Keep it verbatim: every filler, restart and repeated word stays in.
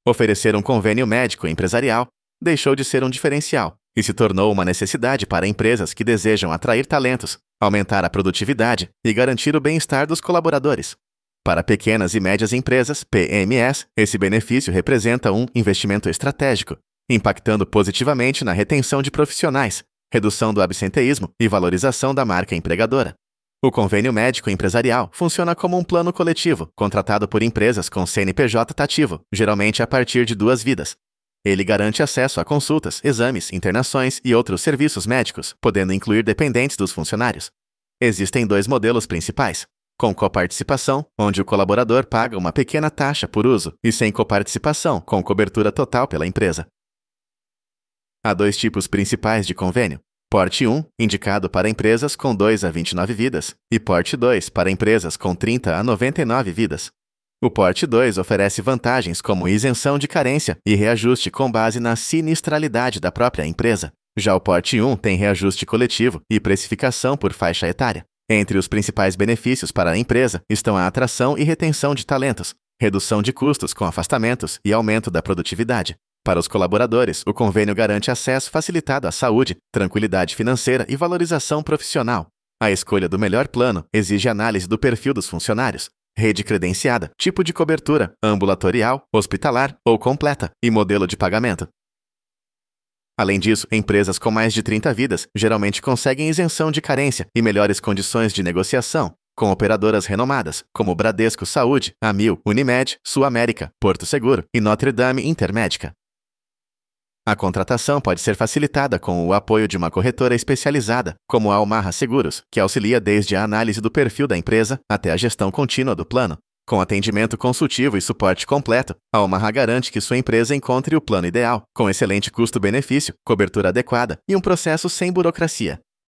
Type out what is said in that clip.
Oferecer um convênio médico empresarial deixou de ser um diferencial e se tornou uma necessidade para empresas que desejam atrair talentos, aumentar a produtividade e garantir o bem-estar dos colaboradores. Para pequenas e médias empresas, P M Es, esse benefício representa um investimento estratégico, impactando positivamente na retenção de profissionais, redução do absenteísmo e valorização da marca empregadora. O convênio médico empresarial funciona como um plano coletivo, contratado por empresas com C N P J ativo, geralmente a partir de duas vidas. Ele garante acesso a consultas, exames, internações e outros serviços médicos, podendo incluir dependentes dos funcionários. Existem dois modelos principais: com coparticipação, onde o colaborador paga uma pequena taxa por uso, e sem coparticipação, com cobertura total pela empresa. Há dois tipos principais de convênio: Porte um, indicado para empresas com dois a vinte e nove vidas, e Porte dois, para empresas com trinta a noventa e nove vidas. O Porte dois oferece vantagens como isenção de carência e reajuste com base na sinistralidade da própria empresa. Já o Porte um tem reajuste coletivo e precificação por faixa etária. Entre os principais benefícios para a empresa estão a atração e retenção de talentos, redução de custos com afastamentos e aumento da produtividade. Para os colaboradores, o convênio garante acesso facilitado à saúde, tranquilidade financeira e valorização profissional. A escolha do melhor plano exige análise do perfil dos funcionários, rede credenciada, tipo de cobertura, ambulatorial, hospitalar ou completa, e modelo de pagamento. Além disso, empresas com mais de trinta vidas geralmente conseguem isenção de carência e melhores condições de negociação, com operadoras renomadas, como Bradesco Saúde, Amil, Unimed, Sul América, Porto Seguro e Notre Dame Intermédica. A contratação pode ser facilitada com o apoio de uma corretora especializada, como a Almarra Seguros, que auxilia desde a análise do perfil da empresa até a gestão contínua do plano. Com atendimento consultivo e suporte completo, a Almarra garante que sua empresa encontre o plano ideal, com excelente custo-benefício, cobertura adequada e um processo sem burocracia.